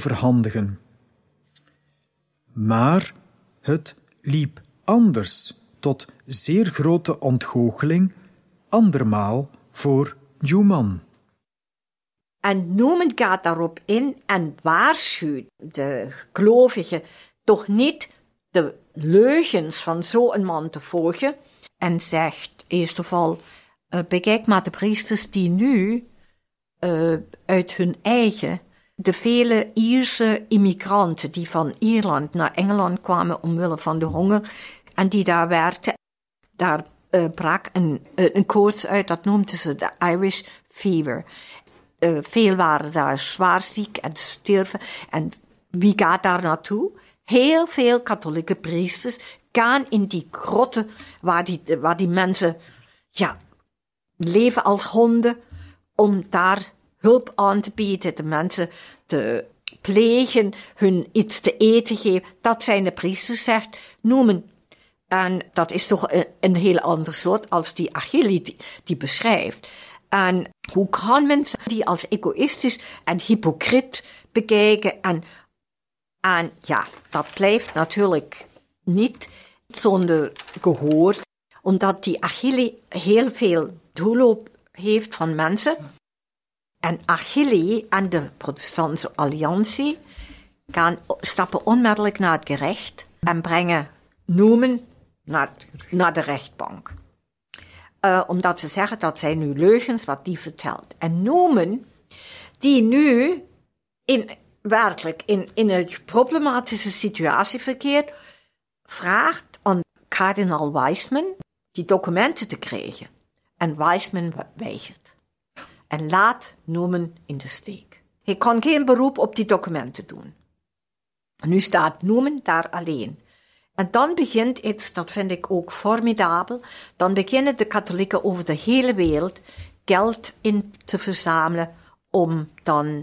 overhandigen. Maar het liep anders tot zeer grote ontgoocheling, andermaal voor Newman. En Newman gaat daarop in en waarschuwt de gelovigen toch niet de leugens van zo'n man te volgen. En zegt eerst of al, bekijk maar de priesters die nu uit hun eigen, de vele Ierse immigranten die van Ierland naar Engeland kwamen omwille van de honger en die daar werkten, daar brak een koorts uit, dat noemden ze de Irish fever. Veel waren daar zwaar ziek en sterven. En wie gaat daar naartoe? Heel veel katholieke priesters gaan in die grotten waar die mensen leven als honden, om daar hulp aan te bieden, de mensen te plegen, hun iets te eten geven. Dat zijn de priesters, zegt Newman. En dat is toch een heel ander soort als die Achille die beschrijft. En hoe kan mensen die als egoïstisch en hypocriet bekijken? En ja, dat blijft natuurlijk niet zonder gehoor, omdat die Achille heel veel toeloop heeft van mensen. En Achille en de protestantse alliantie stappen onmiddellijk naar het gerecht en brengen Newman naar de rechtbank. Omdat ze zeggen dat zijn nu leugens wat die vertelt. En Newman, die nu werkelijk in een problematische situatie verkeert, vraagt aan kardinaal Wiseman die documenten te krijgen. En Wiseman weigert. En laat Newman in de steek. Hij kan geen beroep op die documenten doen. En nu staat Newman daar alleen. En dan begint iets, dat vind ik ook formidabel, dan beginnen de katholieken over de hele wereld geld in te verzamelen om dan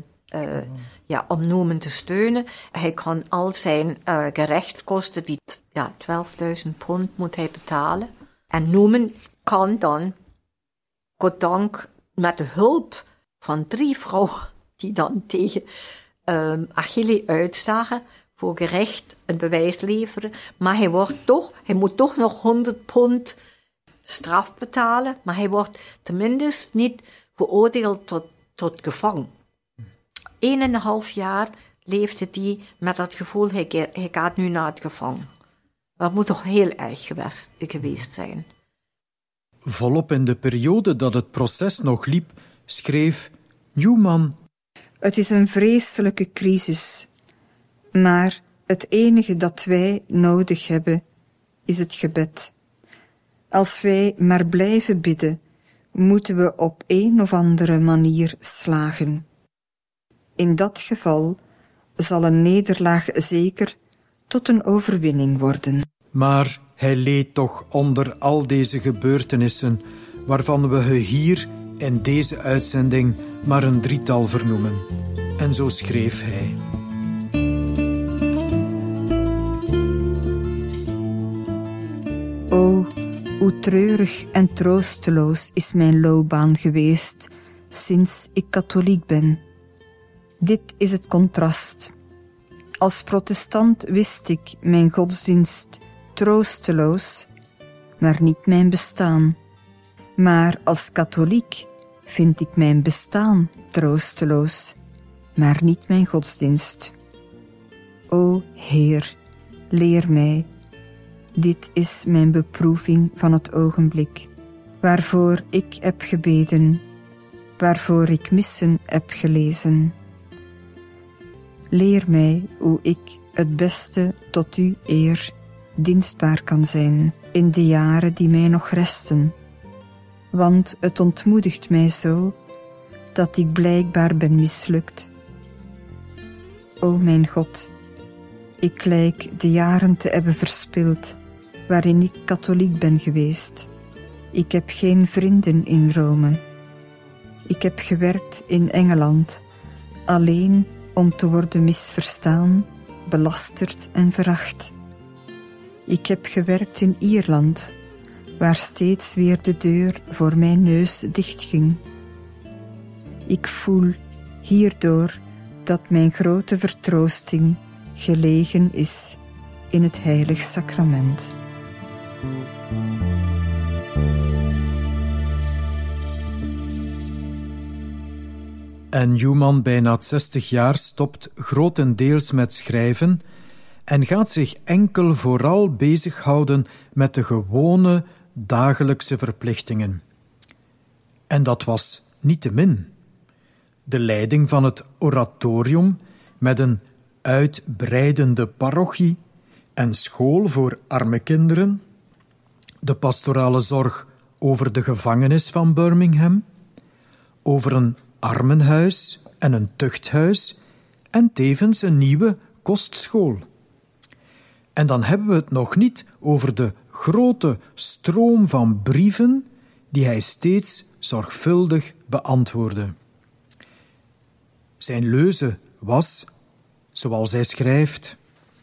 om Newman te steunen. Hij kan al zijn gerechtskosten, die 12.000 pond moet hij betalen. En Newman kan dan, goddank, met de hulp van 3 vrouwen die dan tegen Achille uitzagen, voor gerecht een bewijs leveren. Maar hij moet toch nog 100 pond straf betalen, maar hij wordt tenminste niet veroordeeld tot gevangen. 1,5 jaar leefde hij met dat gevoel, hij gaat nu naar het gevangen. Dat moet toch heel erg geweest zijn. Volop in de periode dat het proces nog liep, schreef Newman: Het is een vreselijke crisis, maar het enige dat wij nodig hebben, is het gebed. Als wij maar blijven bidden, moeten we op een of andere manier slagen. In dat geval zal een nederlaag zeker tot een overwinning worden. Maar hij leed toch onder al deze gebeurtenissen, waarvan we hier in deze uitzending maar een 3-tal vernoemen. En zo schreef hij: O, hoe treurig en troosteloos is mijn loopbaan geweest sinds ik katholiek ben. Dit is het contrast. Als protestant wist ik mijn godsdienst troosteloos, maar niet mijn bestaan. Maar als katholiek vind ik mijn bestaan troosteloos, maar niet mijn godsdienst. O Heer, leer mij. Dit is mijn beproeving van het ogenblik, waarvoor ik heb gebeden, waarvoor ik missen heb gelezen. Leer mij hoe ik het beste tot uw eer dienstbaar kan zijn in de jaren die mij nog resten, want het ontmoedigt mij zo dat ik blijkbaar ben mislukt. O mijn God, ik lijk de jaren te hebben verspild waarin ik katholiek ben geweest. Ik heb geen vrienden in Rome. Ik heb gewerkt in Engeland, alleen om te worden misverstaan, belasterd en veracht. Ik heb gewerkt in Ierland, waar steeds weer de deur voor mijn neus dichtging. Ik voel hierdoor dat mijn grote vertroosting gelegen is in het heilig sacrament. En Newman, bijna 60 jaar, stopt grotendeels met schrijven en gaat zich enkel vooral bezighouden met de gewone dagelijkse verplichtingen. En dat was niettemin. De leiding van het oratorium met een uitbreidende parochie en school voor arme kinderen, de pastorale zorg over de gevangenis van Birmingham, over een armenhuis en een tuchthuis en tevens een nieuwe kostschool. En dan hebben we het nog niet over de grote stroom van brieven die hij steeds zorgvuldig beantwoordde. Zijn leuze was, zoals hij schrijft: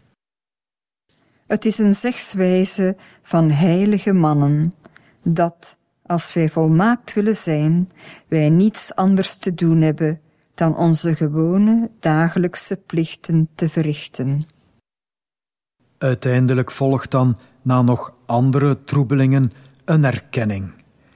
Het is een zegswijze van heilige mannen, dat, als wij volmaakt willen zijn, wij niets anders te doen hebben dan onze gewone dagelijkse plichten te verrichten. Uiteindelijk volgt dan, na nog andere troebelingen, een erkenning.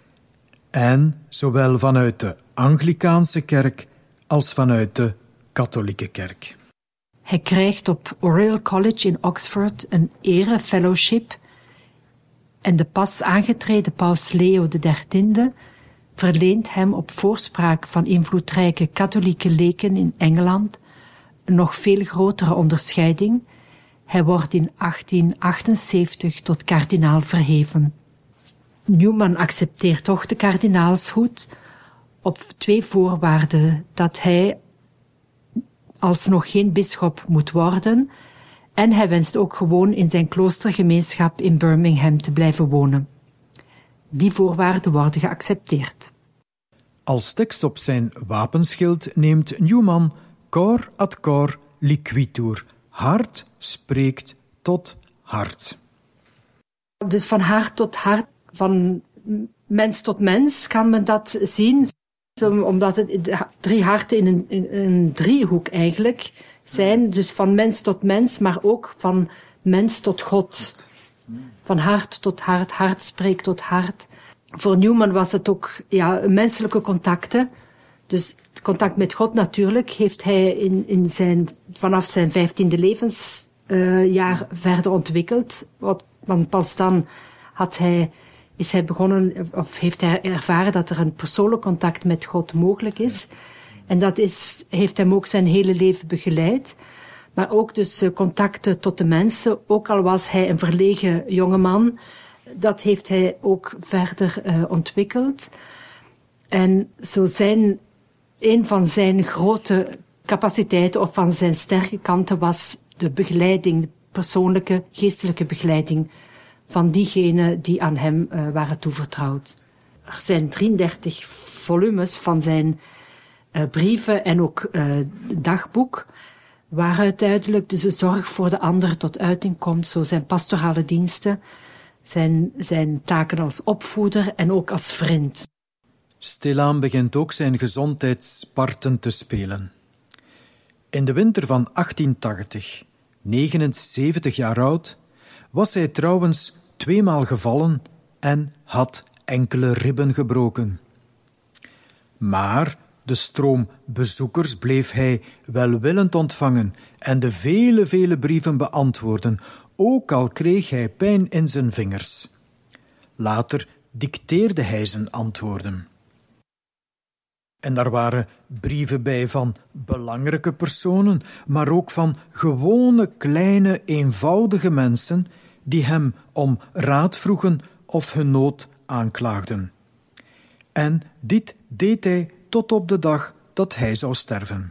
En zowel vanuit de Anglicaanse kerk als vanuit de katholieke kerk. Hij krijgt op Oriel College in Oxford een erefellowship en de pas aangetreden paus Leo XIII verleent hem op voorspraak van invloedrijke katholieke leken in Engeland een nog veel grotere onderscheiding. Hij wordt in 1878 tot kardinaal verheven. Newman accepteert toch de kardinaalshoed op 2 voorwaarden: dat hij alsnog geen bisschop moet worden en hij wenst ook gewoon in zijn kloostergemeenschap in Birmingham te blijven wonen. Die voorwaarden worden geaccepteerd. Als tekst op zijn wapenschild neemt Newman cor ad cor liquitur. Hart spreekt tot hart. Dus van hart tot hart, van mens tot mens kan men dat zien, omdat het 3 harten in een driehoek eigenlijk zijn. Dus van mens tot mens, maar ook van mens tot God. Van hart tot hart, hart spreekt tot hart. Voor Newman was het ook menselijke contacten. Dus het contact met God natuurlijk heeft hij vanaf zijn 15e levensjaar verder ontwikkeld. Want pas dan is hij begonnen, of heeft hij ervaren dat er een persoonlijk contact met God mogelijk is. En dat heeft hem ook zijn hele leven begeleid. Maar ook dus contacten tot de mensen, ook al was hij een verlegen jongeman, dat heeft hij ook verder ontwikkeld. En zo een van zijn grote capaciteiten of van zijn sterke kanten was de begeleiding, de persoonlijke, geestelijke begeleiding van diegenen die aan hem waren toevertrouwd. Er zijn 33 volumes van zijn brieven en ook dagboek, waaruit duidelijk dus de zorg voor de ander tot uiting komt, zo zijn pastorale diensten, zijn taken als opvoeder en ook als vriend. Stilaan begint ook zijn gezondheidsparten te spelen. In de winter van 1880, 79 jaar oud, was hij trouwens 2 maal gevallen en had enkele ribben gebroken. Maar de stroom bezoekers bleef hij welwillend ontvangen en de vele brieven beantwoorden, ook al kreeg hij pijn in zijn vingers. Later dicteerde hij zijn antwoorden. En daar waren brieven bij van belangrijke personen, maar ook van gewone, kleine, eenvoudige mensen die hem om raad vroegen of hun nood aanklaagden. En dit deed hij tot op de dag dat hij zou sterven.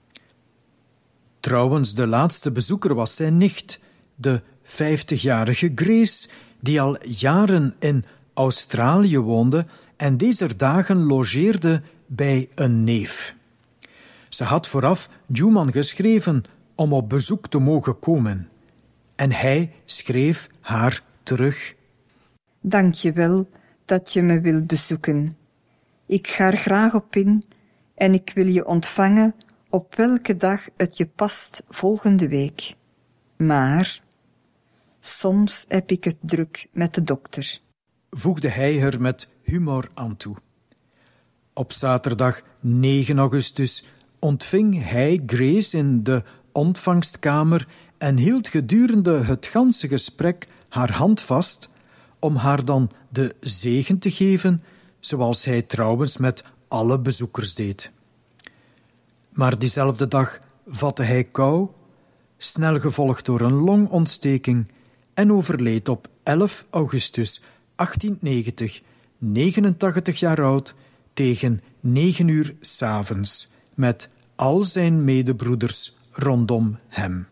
Trouwens, de laatste bezoeker was zijn nicht, de 50-jarige Grace, die al jaren in Australië woonde en deze dagen logeerde bij een neef. Ze had vooraf Newman geschreven om op bezoek te mogen komen. En hij schreef haar terug: Dank je wel dat je me wilt bezoeken. Ik ga er graag op in en ik wil je ontvangen op welke dag het je past volgende week. Maar Soms heb ik het druk met de dokter, voegde hij er met humor aan toe. Op zaterdag 9 augustus ontving hij Grace in de ontvangstkamer en hield gedurende het ganse gesprek haar hand vast om haar dan de zegen te geven, zoals hij trouwens met alle bezoekers deed. Maar diezelfde dag vatte hij kou, snel gevolgd door een longontsteking, en overleed op 11 augustus 1890, 89 jaar oud, tegen 9 uur 's avonds, met al zijn medebroeders rondom hem.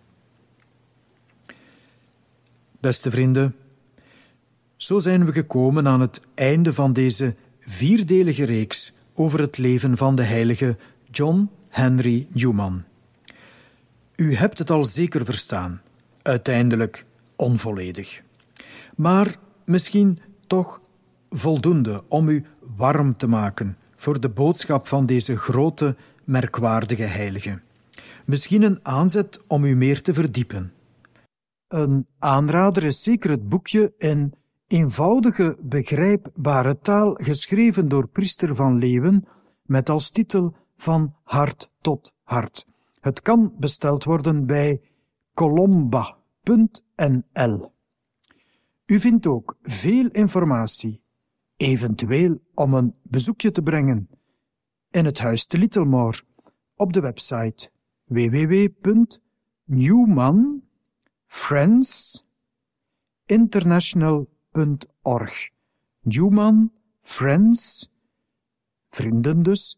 Beste vrienden, zo zijn we gekomen aan het einde van deze 4-delige reeks over het leven van de heilige John Henry Newman. U hebt het al zeker verstaan, uiteindelijk onvolledig. Maar misschien toch voldoende om u warm te maken voor de boodschap van deze grote, merkwaardige heilige. Misschien een aanzet om u meer te verdiepen. Een aanrader is zeker het boekje in eenvoudige, begrijpbare taal, geschreven door priester Van Leeuwen, met als titel Van hart tot hart. Het kan besteld worden bij colomba.nl. U vindt ook veel informatie, eventueel om een bezoekje te brengen, in het Huis te Littlemore, op de website www.newmanfriendsinternational.org. Newman Friends, vrienden dus,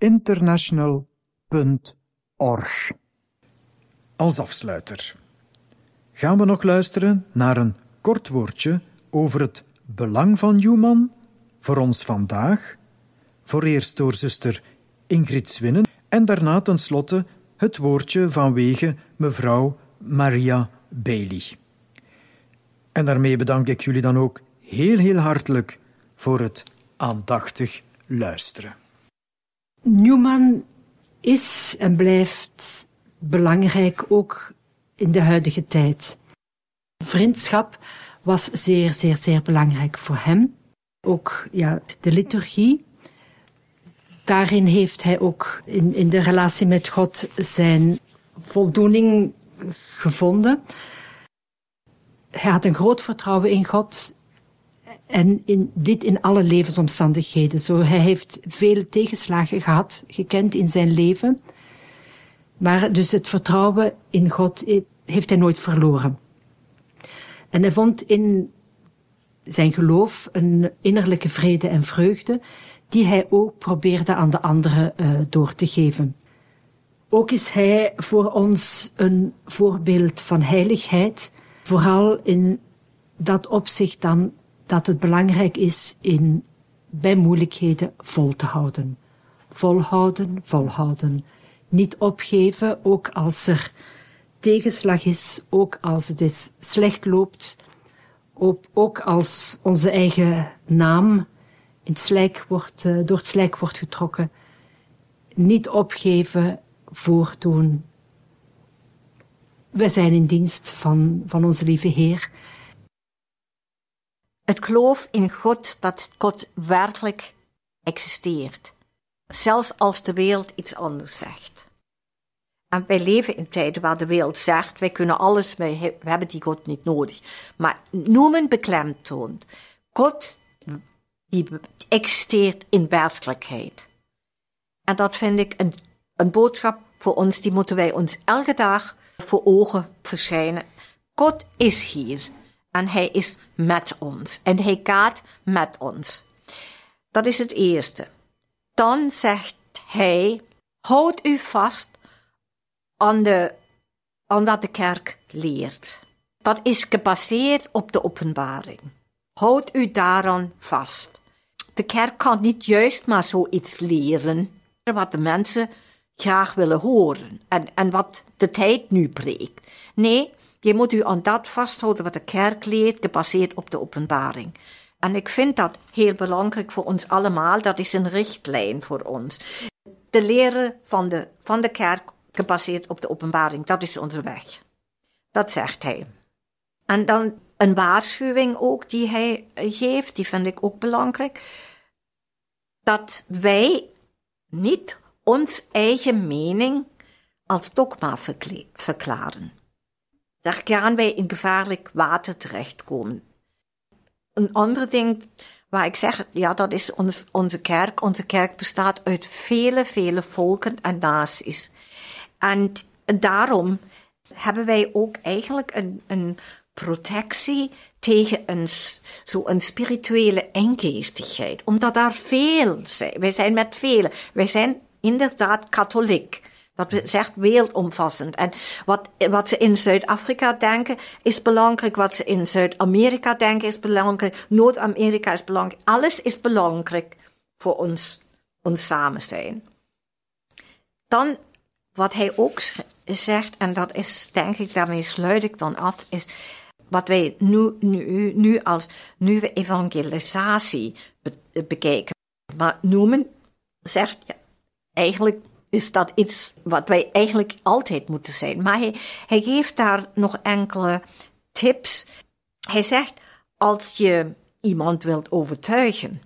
international.org. Als afsluiter gaan we nog luisteren naar een kort woordje over het belang van Newman voor ons vandaag, voor eerst door zuster Ingrid Swinnen en daarna tenslotte het woordje vanwege mevrouw Maria Bailey. En daarmee bedank ik jullie dan ook heel hartelijk voor het aandachtig luisteren. Newman is en blijft belangrijk ook in de huidige tijd. Vriendschap was zeer belangrijk voor hem. Ook de liturgie. Daarin heeft hij ook in de relatie met God zijn voldoening gevonden. Hij had een groot vertrouwen in God en dit in alle levensomstandigheden. Zo, hij heeft vele tegenslagen gekend in zijn leven. Maar dus het vertrouwen in God heeft hij nooit verloren. En hij vond in zijn geloof een innerlijke vrede en vreugde die hij ook probeerde aan de anderen door te geven. Ook is hij voor ons een voorbeeld van heiligheid, vooral in dat opzicht dan dat het belangrijk is bij moeilijkheden vol te houden. Volhouden. Niet opgeven, ook als er tegenslag is, ook als het slecht loopt, ook als onze eigen naam door het slijk wordt getrokken. Niet opgeven, voortdoen. We zijn in dienst van onze lieve Heer. Het geloof in God, dat God werkelijk existeert. Zelfs als de wereld iets anders zegt. En wij leven in tijden waar de wereld zegt, wij kunnen alles, we hebben die God niet nodig. Maar Newman beklemtoont, God die existeert in werkelijkheid. En dat vind ik een boodschap voor ons, die moeten wij ons elke dag voor ogen verschijnen. God is hier en hij is met ons en hij gaat met ons. Dat is het eerste. Dan zegt hij, houd u vast aan wat de kerk leert. Dat is gebaseerd op de openbaring. Houd u daaraan vast. De kerk kan niet juist maar zoiets leren wat de mensen graag willen horen en wat de tijd nu preekt. Nee, je moet u aan dat vasthouden wat de kerk leert, gebaseerd op de openbaring. En ik vind dat heel belangrijk voor ons allemaal, dat is een richtlijn voor ons. De leren van de kerk, gebaseerd op de openbaring, dat is onze weg. Dat zegt hij. En dan een waarschuwing ook die hij geeft, die vind ik ook belangrijk. Dat wij niet ons eigen mening als dogma verklaren. Daar gaan wij in gevaarlijk water terechtkomen. Een ander ding waar ik zeg, ja, dat is onze kerk. Onze kerk bestaat uit vele, vele volken en naties. En daarom hebben wij ook eigenlijk een protectie tegen een spirituele enggeestigheid. Omdat daar veel zijn. Wij zijn met velen. Wij zijn inderdaad katholiek. Dat zegt wereldomvattend. En wat ze in Zuid-Afrika denken is belangrijk. Wat ze in Zuid-Amerika denken is belangrijk. Noord-Amerika is belangrijk. Alles is belangrijk voor ons samen zijn. Dan, wat hij ook zegt, en dat is, denk ik, daarmee sluit ik dan af, is wat wij nu als nieuwe evangelisatie bekijken. Maar noemen, zegt, ja, eigenlijk is dat iets wat wij eigenlijk altijd moeten zijn. Maar hij geeft daar nog enkele tips. Hij zegt, als je iemand wilt overtuigen,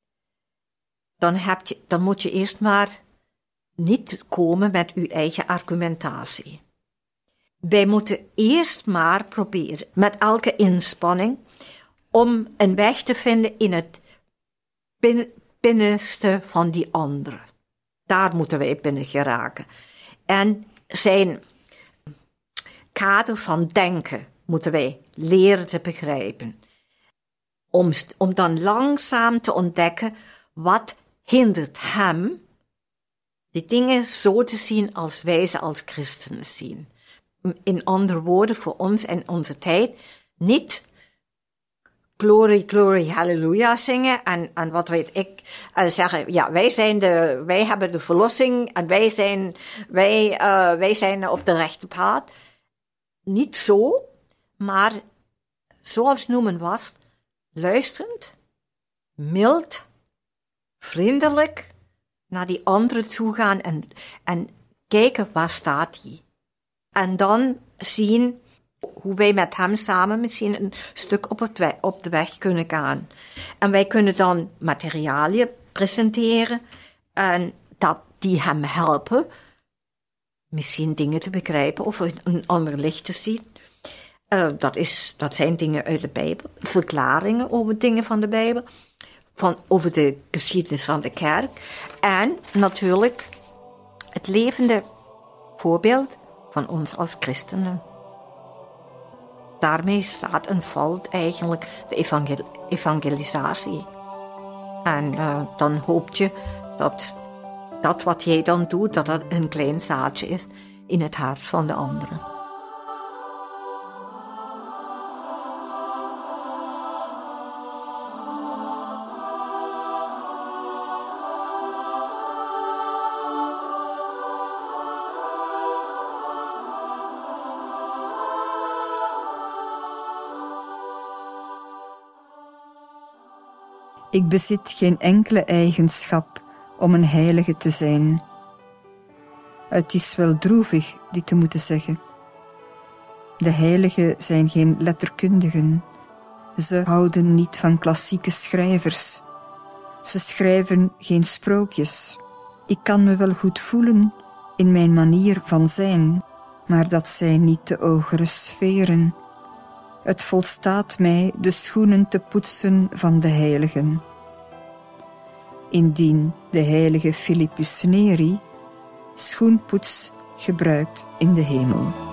dan moet je eerst maar niet komen met uw eigen argumentatie. Wij moeten eerst maar proberen, met elke inspanning, om een weg te vinden in het binnenste van die andere. Daar moeten wij binnen geraken. En zijn kader van denken moeten wij leren te begrijpen. Om dan langzaam te ontdekken wat hindert hem die dingen zo te zien als wij ze als christenen zien. In andere woorden, voor ons en onze tijd, niet glory, glory, halleluja zingen en wat weet ik, zeggen, ja, wij hebben de verlossing en wij zijn op de rechte pad. Niet zo, maar zoals noemen was, luisterend, mild, vriendelijk naar die andere toe gaan en kijken waar staat die. En dan zien hoe wij met hem samen misschien een stuk op de weg kunnen gaan. En wij kunnen dan materialen presenteren en die hem helpen misschien dingen te begrijpen of een ander licht te zien. Dat zijn dingen uit de Bijbel, verklaringen over dingen van de Bijbel, over de geschiedenis van de kerk en natuurlijk het levende voorbeeld van ons als christenen. Daarmee staat en valt eigenlijk de evangelisatie. En dan hoop je dat wat jij dan doet, dat dat een klein zaadje is in het hart van de anderen. Ik bezit geen enkele eigenschap om een heilige te zijn. Het is wel droevig dit te moeten zeggen. De heiligen zijn geen letterkundigen. Ze houden niet van klassieke schrijvers. Ze schrijven geen sprookjes. Ik kan me wel goed voelen in mijn manier van zijn, maar dat zijn niet de hogere sferen. Het volstaat mij de schoenen te poetsen van de heiligen. Indien de heilige Philippus Neri schoenpoets gebruikt in de hemel.